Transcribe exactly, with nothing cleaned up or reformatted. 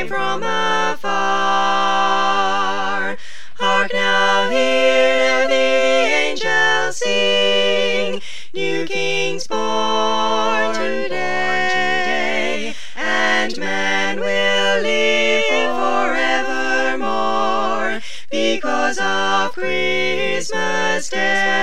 came from afar. Hark now, hear, now hear the angels sing, new King's born today, and man will live forevermore, because of Christmas Day.